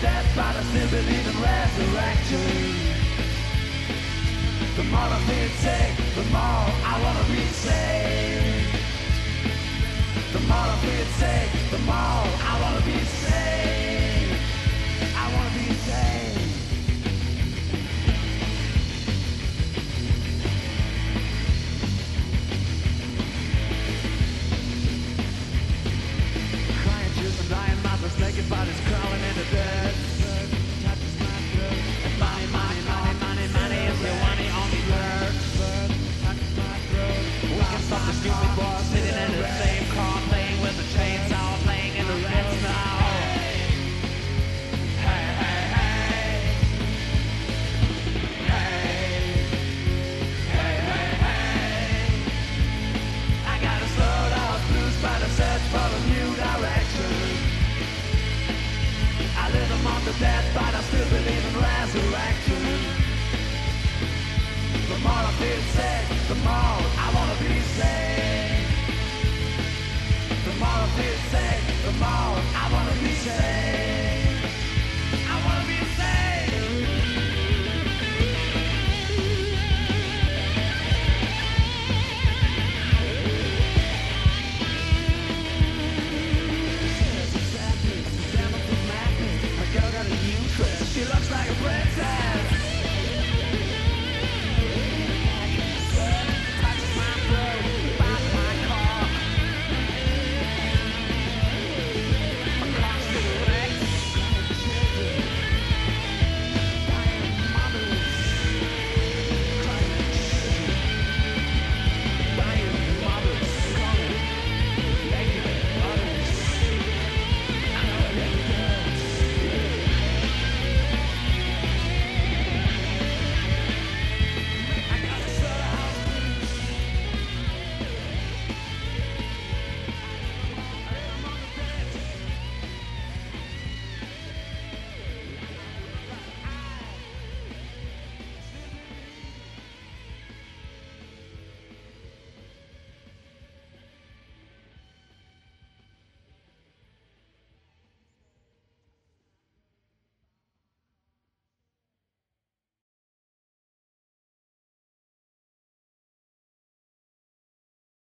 death, but I still believe in resurrection. The more I feel sick, the more I wanna be saved. The more I feel sick, the more I wanna be saved. I wanna be saved. Crying children, dying mothers, naked bodies crawling in the dirt. Touches my throat. And money, money, money, money, money is the one he only hurts. Touches my throat. We can stop the stupid boy sitting in the same car, playing with the chainsaw, playing in the red snow. Hey, hey, hey. Hey. Hey, hey, hey. I got a slowed out blues by the search for a new direction. I live among the dead, but I still believe in resurrection. The more I feel sick, the more I wanna be saved. The more I feel sick, the more I wanna be saved.